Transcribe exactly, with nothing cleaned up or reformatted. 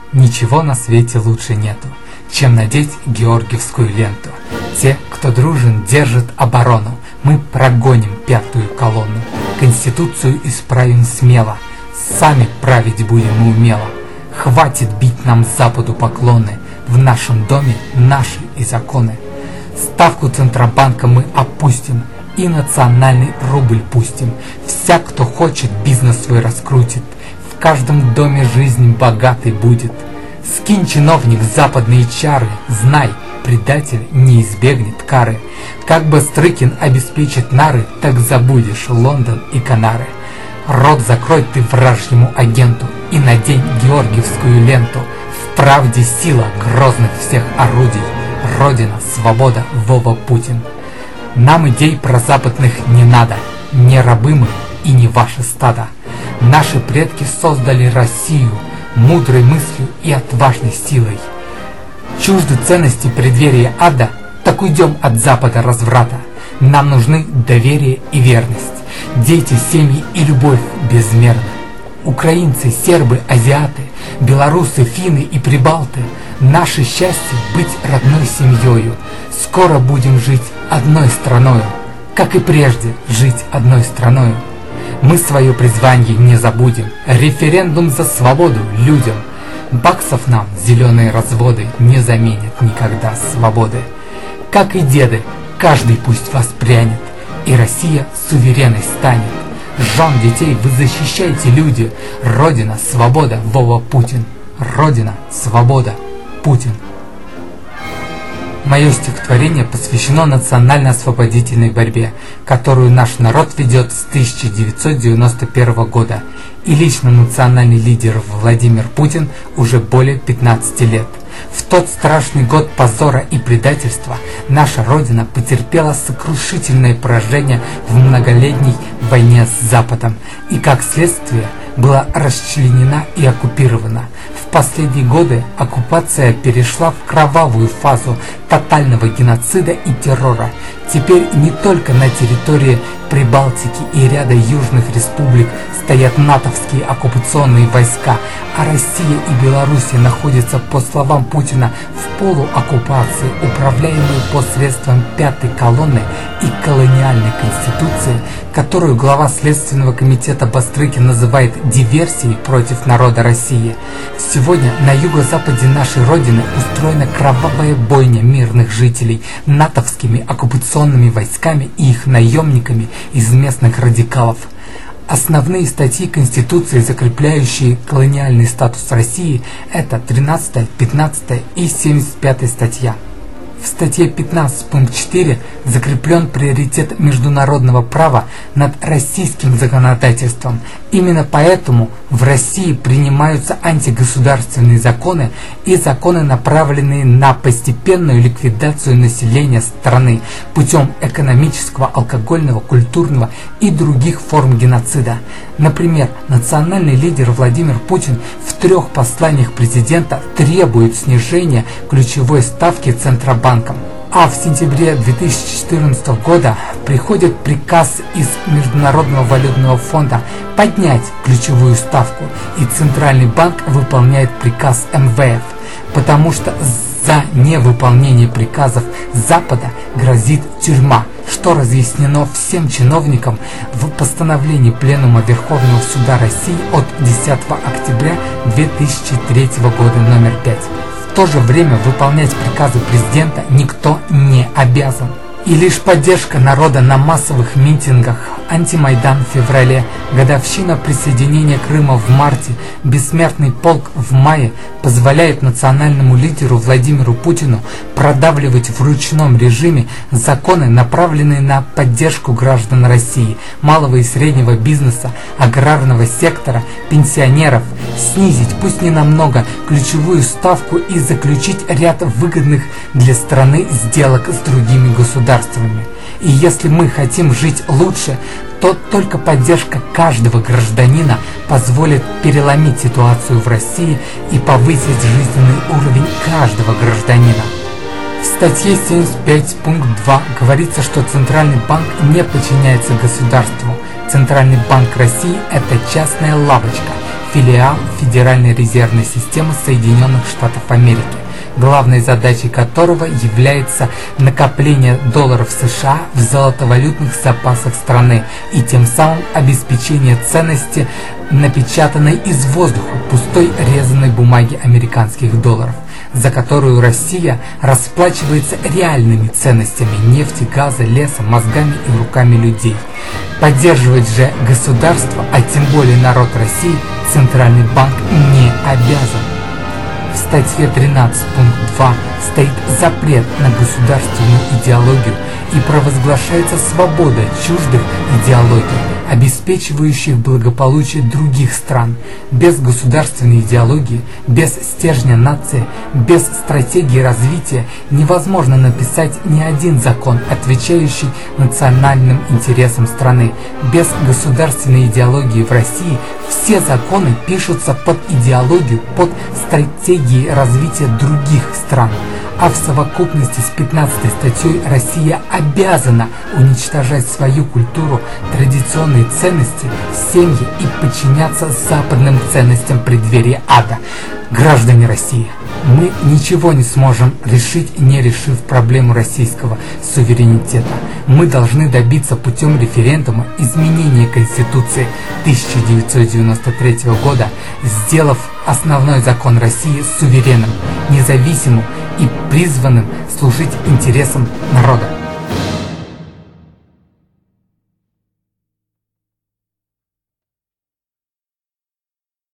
Ничего на свете лучше нету, чем надеть георгиевскую ленту. Те, кто дружен, держит оборону. Мы прогоним пятую колонну. Конституцию исправим смело. Сами править будем мы умело. Хватит бить нам Западу поклоны. В нашем доме наши и законы. Ставку Центробанка мы опустим и национальный рубль пустим. Всяк, кто хочет, бизнес свой раскрутит. В каждом доме жизнь богатой будет. Скинь, чиновник, западные чары. Знай, предатель не избегнет кары. Как бы Стрыкин обеспечит нары, так забудешь Лондон и Канары. Рот закрой ты вражьему агенту и надень георгиевскую ленту. В правде сила грозных всех орудий. Родина, свобода, Вова Путин. Нам идей прозападных не надо. Не рабы мы и не ваше стадо. Наши предки создали Россию мудрой мыслью и отважной силой. Чужды ценности преддверия ада, так уйдем от Запада разврата. Нам нужны доверие и верность, дети, семьи и любовь безмерна. Украинцы, сербы, азиаты, белорусы, финны и прибалты, наше счастье быть родной семьёю. Скоро будем жить одной страною, как и прежде жить одной страною. Мы свое призвание не забудем, референдум за свободу людям. Баксов нам зеленые разводы не заменят никогда свободы. Как и деды, каждый пусть воспрянет, и Россия суверенной станет. Жен, детей вы защищайте, люди. Родина, свобода, Вова Путин. Родина, свобода, Путин. Мое стихотворение посвящено национально-освободительной борьбе, которую наш народ ведет с тысяча девятьсот девяносто первого года, и лично национальный лидер Владимир Путин уже более пятнадцати лет. В тот страшный год позора и предательства наша Родина потерпела сокрушительное поражение в многолетней войне с Западом и, как следствие, была расчленена и оккупирована. В последние годы оккупация перешла в кровавую фазу тотального геноцида и террора. Теперь не только на территории Прибалтики и ряда южных республик стоят натовские оккупационные войска, а Россия и Белоруссия находятся, по словам Путина, в полуоккупации, управляемой посредством пятой колонны и колониальной конституции, которую глава Следственного комитета Бастрыкин называет диверсией против народа России. Сегодня на юго-западе нашей Родины устроена кровавая бойня мирных жителей натовскими оккупационными войсками и их наемниками из местных радикалов. Основные статьи Конституции, закрепляющие колониальный статус России, это тринадцатая, пятнадцатая и семьдесят пятая статья. В статье пятнадцать пункт четыре закреплен приоритет международного права над российским законодательством. Именно поэтому в России принимаются антигосударственные законы и законы, направленные на постепенную ликвидацию населения страны путем экономического, алкогольного, культурного и других форм геноцида. Например, национальный лидер Владимир Путин в трех посланиях президента требует снижения ключевой ставки Центробанком. А в сентябре две тысячи четырнадцатого года приходит приказ из Международного валютного фонда поднять ключевую ставку, и Центральный банк выполняет приказ эм вэ эф, потому что за невыполнение приказов Запада грозит тюрьма, что разъяснено всем чиновникам в постановлении Пленума Верховного Суда России от десятого октября две тысячи третьего года номер пять. В то же время выполнять приказы президента никто не обязан. И лишь поддержка народа на массовых митингах, антимайдан в феврале, годовщина присоединения Крыма в марте, бессмертный полк в мае позволяет национальному лидеру Владимиру Путину продавливать в ручном режиме законы, направленные на поддержку граждан России, малого и среднего бизнеса, аграрного сектора, пенсионеров, снизить, пусть не намного, ключевую ставку и заключить ряд выгодных для страны сделок с другими государствами. И если мы хотим жить лучше, то только поддержка каждого гражданина позволит переломить ситуацию в России и повысить жизненный уровень каждого гражданина. В статье семьдесят пять пункт два говорится, что Центральный банк не подчиняется государству. Центральный банк России – это частная лавочка, филиал Федеральной резервной системы Соединенных Штатов Америки, главной задачей которого является накопление долларов США в золотовалютных запасах страны и тем самым обеспечение ценности напечатанной из воздуха пустой резаной бумаги американских долларов, за которую Россия расплачивается реальными ценностями нефти, газа, леса, мозгами и руками людей. Поддерживать же государство, а тем более народ России, Центральный банк не обязан. В статье тринадцать пункт два стоит запрет на государственную идеологию и провозглашается свобода чуждых идеологий, обеспечивающих благополучие других стран. Без государственной идеологии, без стержня нации, без стратегии развития невозможно написать ни один закон, отвечающий национальным интересам страны. Без государственной идеологии в России все законы пишутся под идеологию, под стратегии развития других стран. А в совокупности с пятнадцатой статьей Россия обязана уничтожать свою культуру, традиционные ценности, семьи и подчиняться западным ценностям преддверия ада. Граждане России, мы ничего не сможем решить, не решив проблему российского суверенитета. Мы должны добиться путем референдума изменения Конституции тысяча девятьсот девяносто третьего года, сделав основной закон России суверенным, независимым и призванным служить интересам народа.